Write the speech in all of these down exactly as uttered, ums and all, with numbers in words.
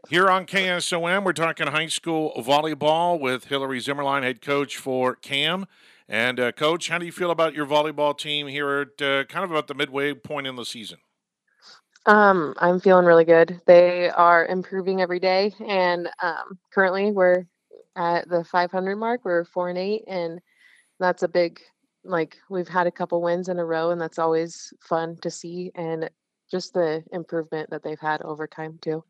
Here on K S O M, we're talking high school volleyball with Hillary Zimmerline, head coach for CAM. And, uh, Coach, how do you feel about your volleyball team here at uh, kind of about the midway point in the season? Um, I'm feeling really good. They are improving every day, and um, currently we're at the five hundred mark. We're four and eight, and that's a big like we've had a couple wins in a row, and that's always fun to see, and just the improvement that they've had over time too.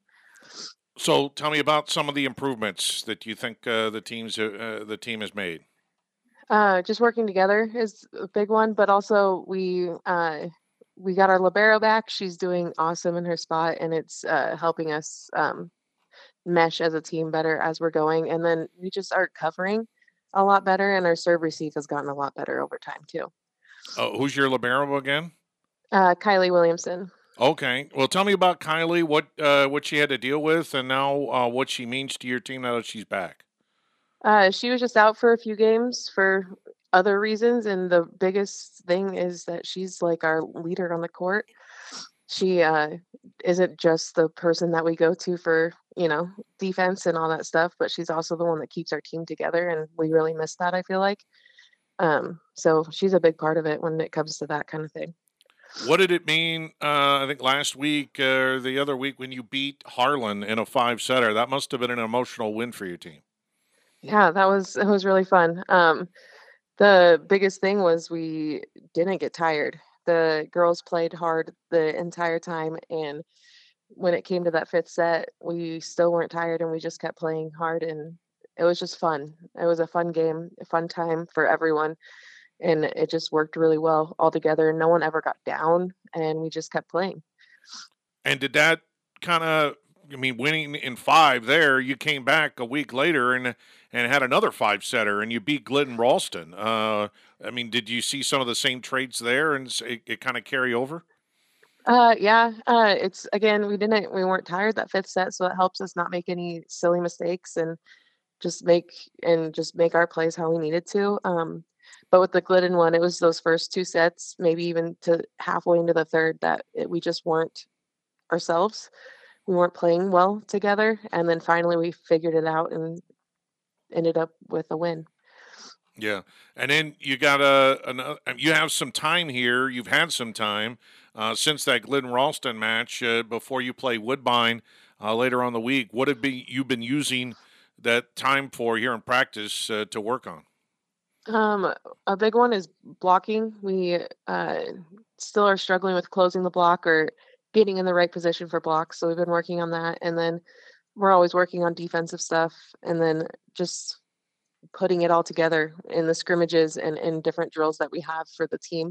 So, tell me about some of the improvements that you think uh, the teams uh, the team has made. Uh, just working together is a big one, but also we uh, we got our libero back. She's doing awesome in her spot, and it's uh, helping us um, mesh as a team better as we're going. And then we just are covering a lot better, and our serve receive has gotten a lot better over time too. Uh, who's your libero again? Uh, Kylie Williamson. Okay. Well, tell me about Kylie. What uh, what she had to deal with, and now uh, what she means to your team now that she's back. Uh, she was just out for a few games for other reasons, and the biggest thing is that she's like our leader on the court. She uh, isn't just the person that we go to for, you know, defense and all that stuff, but she's also the one that keeps our team together, and we really miss that, I feel like. Um, so she's a big part of it when it comes to that kind of thing. What did it mean? Uh, I think last week uh, or the other week when you beat Harlan in a five setter. That must have been an emotional win for your team. Yeah, that was it was really fun. Um, the biggest thing was we didn't get tired. The girls played hard the entire time, and when it came to that fifth set, we still weren't tired, and we just kept playing hard, and it was just fun. It was a fun game, a fun time for everyone, and it just worked really well all together. No one ever got down, and we just kept playing. And did that kind of, I mean, winning in five there, you came back a week later and and had another five setter, and you beat Glidden Ralston. Uh, I mean, did you see some of the same traits there, and it, it kind of carry over? Uh, yeah, uh, it's again, we didn't, we weren't tired that fifth set, so it helps us not make any silly mistakes and just make and just make our plays how we needed to. Um, but with the Glidden one, it was those first two sets, maybe even to halfway into the third, that it, we just weren't ourselves. We weren't playing well together, and then finally we figured it out and ended up with a win. Yeah, and then you got a, another. You have some time here. You've had some time uh, since that Glidden Ralston match uh, before you play Woodbine uh, later on the week. What have be you been using that time for here in practice uh, to work on? Um, a big one is blocking. We uh, still are struggling with closing the block or getting in the right position for blocks, so we've been working on that. And then we're always working on defensive stuff, and then just putting it all together in the scrimmages and in different drills that we have for the team,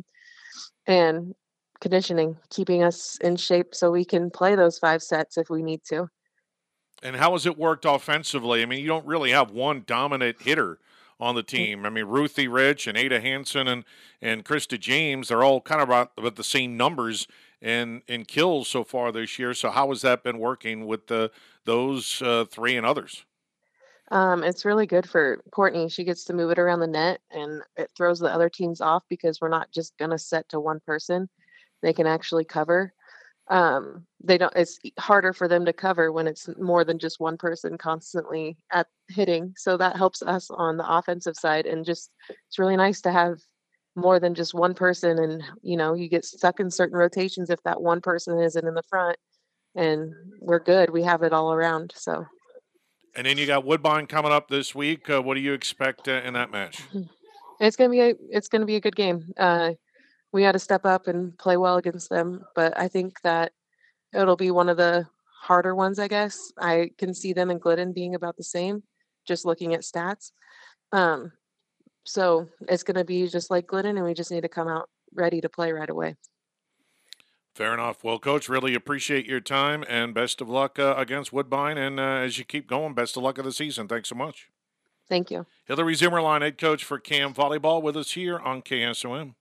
and conditioning, keeping us in shape so we can play those five sets if we need to. And how has it worked offensively? I mean, you don't really have one dominant hitter on the Mm. team. I mean, Ruthie Rich and Ada Hansen and and Krista James, they're all kind of about, about the same numbers in in kills so far this year. So how has that been working with the those uh, three and others? Um, it's really good for Courtney. She gets to move it around the net, and it throws the other teams off because we're not just gonna set to one person. They can actually cover. Um, they don't. It's e- harder for them to cover when it's more than just one person constantly at hitting. So that helps us on the offensive side, and just it's really nice to have more than just one person. And you know, you get stuck in certain rotations if that one person isn't in the front, and we're good. We have it all around. So. And then you got Woodbine coming up this week. Uh, what do you expect uh, in that match? It's gonna be a it's gonna be a good game. Uh, we got to step up and play well against them, but I think that it'll be one of the harder ones. I guess I can see them and Glidden being about the same, just looking at stats. Um, so it's gonna be just like Glidden, and we just need to come out ready to play right away. Fair enough. Well, Coach, really appreciate your time and best of luck uh, against Woodbine. And uh, as you keep going, best of luck of the season. Thanks so much. Thank you. Hillary Zimmerline, head coach for CAM Volleyball, with us here on K S O M.